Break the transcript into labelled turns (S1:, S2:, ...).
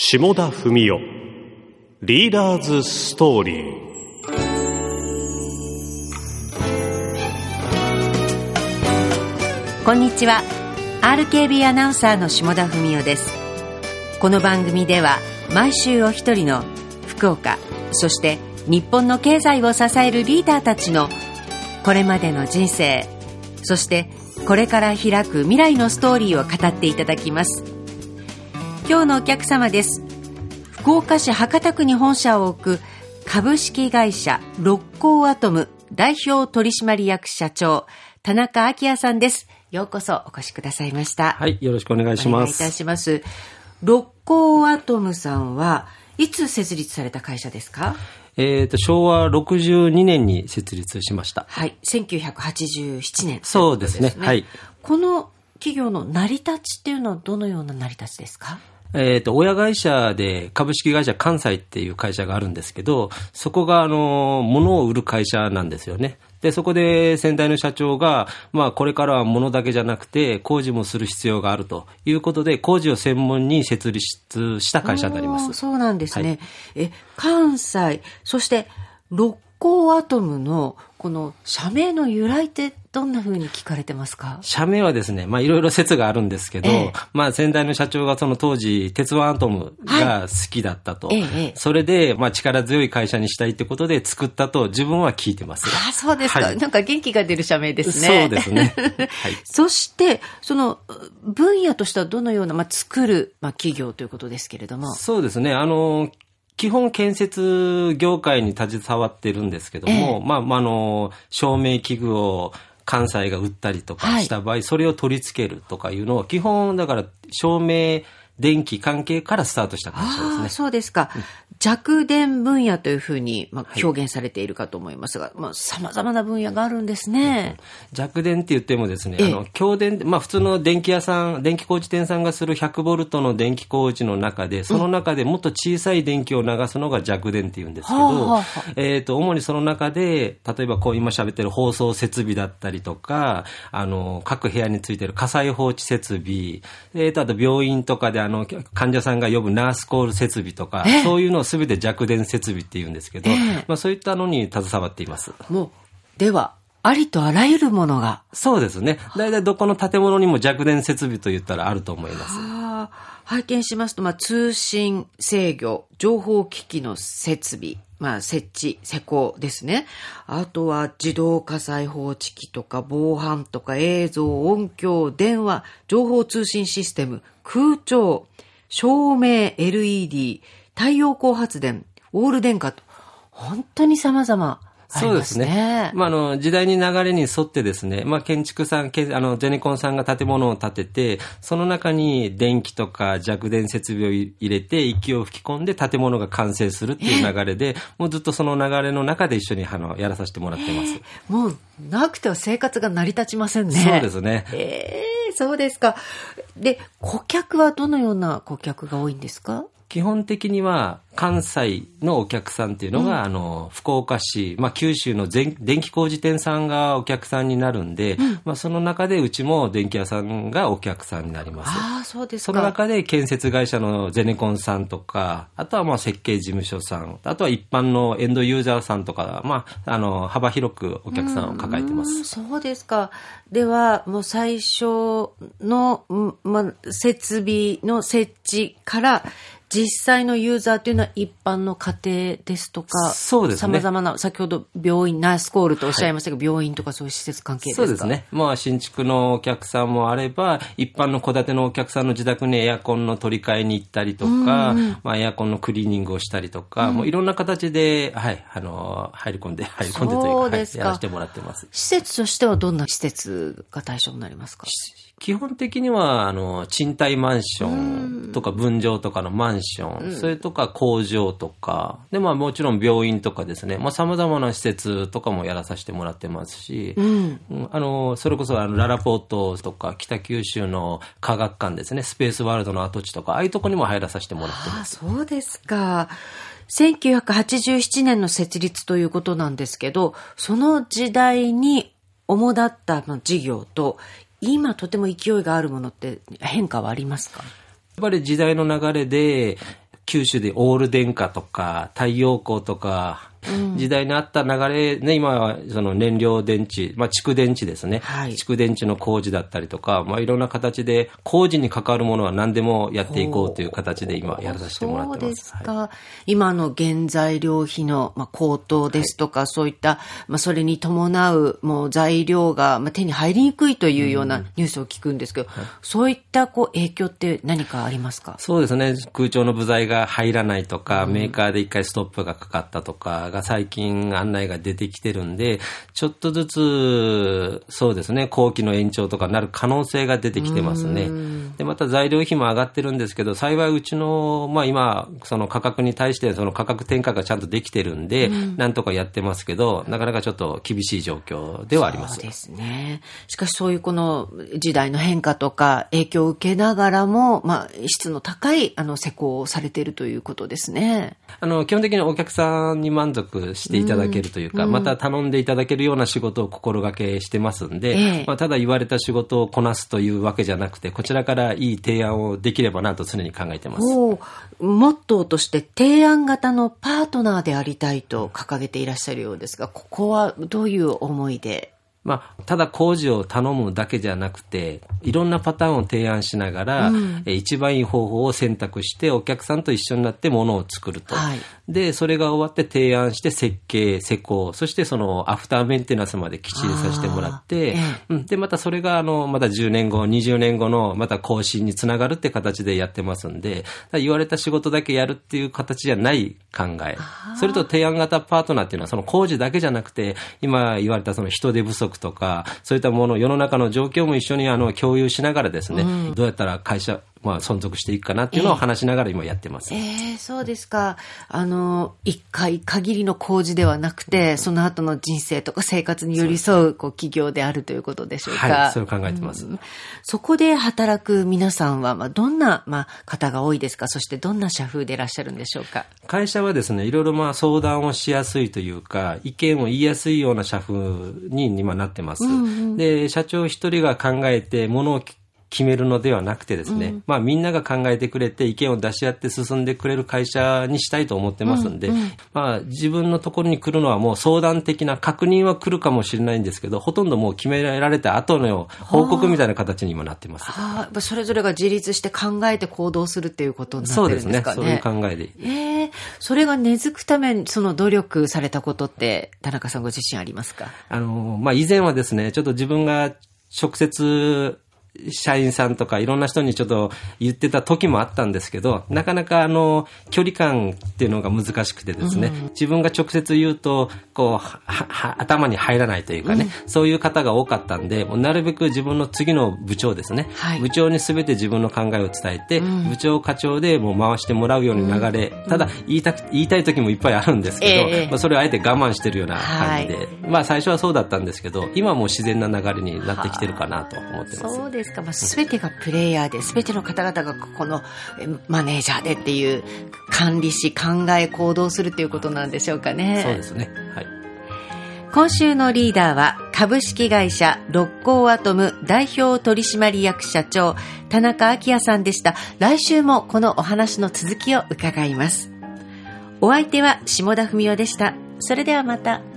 S1: 下田文夫リーダーズストーリー。
S2: こんにちは。 RKB アナウンサーの下田文夫です。この番組では毎週お一人の福岡、そして日本の経済を支えるリーダーたちのこれまでの人生、そしてこれから開く未来のストーリーを語っていただきます。今日のお客様です。福岡市博多区に本社を置く株式会社六甲アトム代表取締役社長、田中昭也さんです。ようこそお越しくださいました。
S3: はい、よろしくお願いします。
S2: お願いいたします。六甲アトムさんはいつ設立された会社ですか？
S3: 昭和62年に設立しました。
S2: はい、1987年、
S3: そうですね。はい。
S2: この企業の成り立ちっていうのはどのような成り立ちですか？
S3: 親会社で株式会社関西っていう会社があるんですけど、そこが物を売る会社なんですよね。で、そこで先代の社長が、これからは物だけじゃなくて工事もする必要があるということで、工事を専門に設立した会社になります。
S2: そうなんですね。はい、関西、そして六甲アトムのこの社名の由来ってどんな風に聞かれてますか？
S3: 社名はですね、いろいろ説があるんですけど、先代の社長がその当時鉄腕アトムが好きだったと、それで力強い会社にしたいってことで作ったと自分は聞いてます。
S2: あ、そうですか。はい、なんか元気が出る社名ですね。
S3: そうですね。はい、
S2: そしてその分野としてはどのような、作る、企業ということですけれども。
S3: そうですね。基本建設業界に携わってるんですけども、照明器具を関西が売ったりとかした場合、それを取り付けるとかいうのを基本だから照明電気関係からスタートした会社ですね。
S2: そうですか。弱電分野というふうに表現されているかと思いますが、様々な分野があるんですね。
S3: 弱電って言ってもですね、強電、普通の電気屋さん、電気工事店さんがする100ボルトの電気工事の中で、その中でもっと小さい電気を流すのが弱電って言うんですけど、主にその中で、例えば今喋ってる放送設備だったりとか、各部屋についてる火災報知設備、あと病院とかで患者さんが呼ぶナースコール設備とか、そういうのをすべて弱電設備って言うんですけど、そういったのに携わっています。
S2: もう、では、ありとあらゆるものが。
S3: そうですね。だいたいどこの建物にも弱電設備と言ったらあると思います。
S2: 拝見しますと、通信制御、情報機器の設備、設置、施工ですね。あとは自動火災報知器とか防犯とか映像、音響、電話、情報通信システム、空調、照明、LED、太陽光発電、オール電化と、本当に様々ありますね。
S3: そうですね。時代に流れに沿ってですね、建築さん、ゼネコンさんが建物を建てて、その中に電気とか弱電設備を入れて、息を吹き込んで建物が完成するっていう流れで、もうずっとその流れの中で一緒にやらさせてもらってます。
S2: もう、なくては生活が成り立ちませんね。
S3: そうですね。
S2: そうですか。で、顧客はどのような顧客が多いんですか？
S3: 基本的には関西のお客さんっていうのが、福岡市、九州の電気工事店さんがお客さんになるんで、その中でうちも電気屋さんがお客さんになります。
S2: そうですか。
S3: その中で建設会社のゼネコンさんとか、あとは設計事務所さん、あとは一般のエンドユーザーさんとか、幅広くお客さんを抱えてます。
S2: そうですか。では、もう最初の、設備の設置から、実際のユーザーというのは一般の家庭ですとか、
S3: そうですね。
S2: 様々な、先ほど病院、ナースコールとおっしゃいましたけど、病院とかそういう施設関係ですか？
S3: そうですね。新築のお客さんもあれば、一般の戸建てのお客さんの自宅にエアコンの取り替えに行ったりとか、エアコンのクリーニングをしたりとか、もういろんな形で、入り込んでというか、やらせてもらってます。
S2: 施設としてはどんな施設が対象になりますか？
S3: 基本的には、賃貸マンションとか分譲とかのマンション、それとか工場とか、で、もちろん病院とかですね、様々な施設とかもやらさせてもらってますし、それこそララポートとか北九州の科学館ですね、スペースワールドの跡地とか、ああいうとこにも入らさせてもらってます。
S2: そうですか。1987年の設立ということなんですけど、その時代に主だった事業と、今とても勢いがあるものって変化はありますか？
S3: やっぱり時代の流れで九州でオール電化とか太陽光とか、時代にあった流れね、今はその燃料電池、蓄電池ですね。蓄電池の工事だったりとか、いろんな形で工事に関わるものは何でもやっていこうという形で今やらさせてもらってます。
S2: そうですか。今の原材料費の高騰ですとか、そういったそれに伴うもう材料が手に入りにくいというようなニュースを聞くんですけど、そういった影響って何かありますか？
S3: そうですね。空調の部材が入らないとか、メーカーで一回ストップがかかったとかが最近案内が出てきてるんで、ちょっとずつそうですね、工期の延長とかなる可能性が出てきてますね。でまた材料費も上がってるんですけど、幸いうちの今その価格に対してその価格転嫁がちゃんとできてるんで、なんとかやってますけど、なかなかちょっと厳しい状況ではあります。
S2: そうですね。しかしそういうこの時代の変化とか影響を受けながらも、質の高い施工をされているということですね。
S3: 基本的にお客さんに満足していただけるというか、また頼んでいただけるような仕事を心がけしてますんで、ただ言われた仕事をこなすというわけじゃなくて、こちらからいい提案をできればなと常に考えてます。
S2: モットーとして提案型のパートナーでありたいと掲げていらっしゃるようですが、ここはどういう思いで？
S3: ただ工事を頼むだけじゃなくて、いろんなパターンを提案しながら、一番いい方法を選択してお客さんと一緒になってものを作ると。で、それが終わって提案して設計、施工、そしてそのアフターメンテナンスまできっちりさせてもらって、で、またそれがまた10年後、20年後のまた更新につながるって形でやってますんで、言われた仕事だけやるっていう形じゃない考え。それと提案型パートナーっていうのはその工事だけじゃなくて、今言われたその人手不足とか、そういったもの、世の中の状況も一緒に共有しながらですね、どうやったら会社、存続していくかなっていうのを話しながら今やってます。
S2: そうですか。一回限りの工事ではなくて、その後の人生とか生活に寄り添う企業であるということでしょうか。
S3: はい、それを考えてます。
S2: そこで働く皆さんは、どんな、方が多いですか？そしてどんな社風でいらっしゃるんでしょうか？
S3: 会社はですね、いろいろ相談をしやすいというか、意見を言いやすいような社風に今なってます。で、社長一人が考えてものを決めるのではなくてですね、みんなが考えてくれて意見を出し合って進んでくれる会社にしたいと思ってますんで、自分のところに来るのはもう相談的な確認は来るかもしれないんですけど、ほとんどもう決められた後の報告みたいな形に今なってます。
S2: それぞれが自立して考えて行動するっていうことになってるんですかね。
S3: そうですね。そういう考えで。
S2: それが根付くためにその努力されたことって田中さんご自身ありますか？
S3: 以前はですね、ちょっと自分が直接社員さんとかいろんな人にちょっと言ってた時もあったんですけど、なかなか距離感っていうのが難しくてですね、自分が直接言うと頭に入らないというかね、そういう方が多かったんで、もうなるべく自分の次の部長ですね、部長に全て自分の考えを伝えて、部長課長でもう回してもらうように流れ、ただ言いたい時もいっぱいあるんですけど、それをあえて我慢してるような感じで、最初はそうだったんですけど、今はもう自然な流れになってきてるかなと思ってます。
S2: そうですか。全てがプレイヤーで、全ての方々がここのマネージャーでっていう管理し、考え、行動するということなんでしょうかね。
S3: そうですね。はい。
S2: 今週のリーダーは株式会社六甲アトム代表取締役社長田中昭也さんでした。来週もこのお話の続きを伺います。お相手は下田文夫でした。それではまた。